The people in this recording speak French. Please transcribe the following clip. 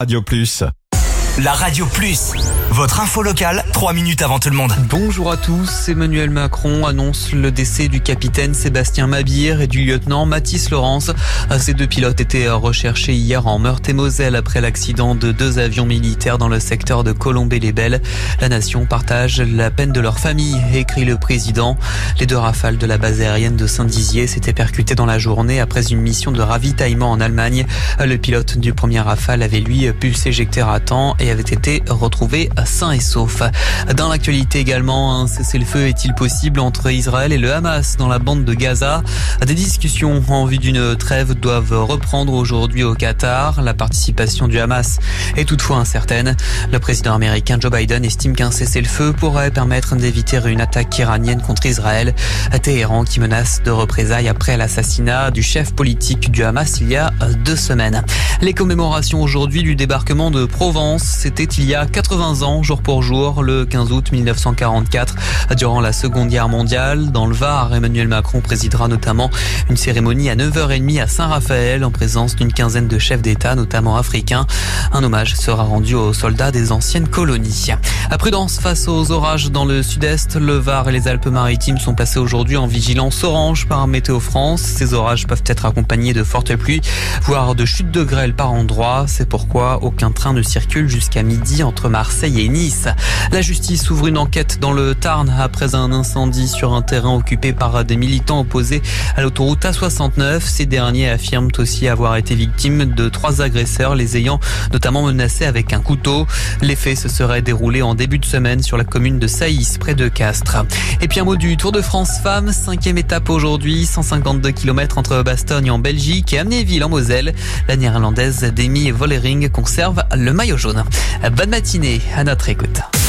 Radio Plus. La Radio Plus, votre info locale, 3 minutes avant tout le monde. Bonjour à tous, Emmanuel Macron annonce le décès du capitaine Sébastien Mabir et du lieutenant Mathis Laurence. Ces deux pilotes étaient recherchés hier en Meurthe-et-Moselle après l'accident de 2 avions militaires dans le secteur de Colombey-les-Belles. La nation partage la peine de leur famille, écrit le président. Les 2 rafales de la base aérienne de Saint-Dizier s'étaient percutées dans la journée après une mission de ravitaillement en Allemagne. Le pilote du premier rafale avait lui pu s'éjecter à temps et avait été retrouvé sain et sauf. Dans l'actualité également, un cessez-le-feu est-il possible entre Israël et le Hamas dans la bande de Gaza? Des discussions en vue d'une trêve doivent reprendre aujourd'hui au Qatar. La participation du Hamas est toutefois incertaine. Le président américain Joe Biden estime qu'un cessez-le-feu pourrait permettre d'éviter une attaque iranienne contre Israël. Téhéran qui menace de représailles après l'assassinat du chef politique du Hamas il y a 2 semaines. Les commémorations aujourd'hui du débarquement de Provence. C'était il y a 80 ans, jour pour jour, le 15 août 1944. Durant la Seconde Guerre mondiale, dans le Var, Emmanuel Macron présidera notamment une cérémonie à 9h30 à Saint-Raphaël en présence d'une quinzaine de chefs d'État, notamment africains. Un hommage sera rendu aux soldats des anciennes colonies. À prudence face aux orages dans le sud-est, le Var et les Alpes-Maritimes sont placés aujourd'hui en vigilance orange par Météo France. Ces orages peuvent être accompagnés de fortes pluies, voire de chutes de grêle par endroits. C'est pourquoi aucun train ne circule jusqu'à midi entre Marseille et Nice. La justice ouvre une enquête dans le Tarn après un incendie sur un terrain occupé par des militants opposés à l'autoroute A69. Ces derniers affirment aussi avoir été victimes de 3 agresseurs, les ayant notamment menacés avec un couteau. Les faits se seraient déroulés en début de semaine sur la commune de Saïs, près de Castres. Et puis un mot du Tour de France Femmes, 5e étape aujourd'hui, 152 km entre Bastogne en Belgique et Amnéville en Moselle. La néerlandaise Demi Vollering conserve le maillot jaune. Bonne matinée à notre écoute.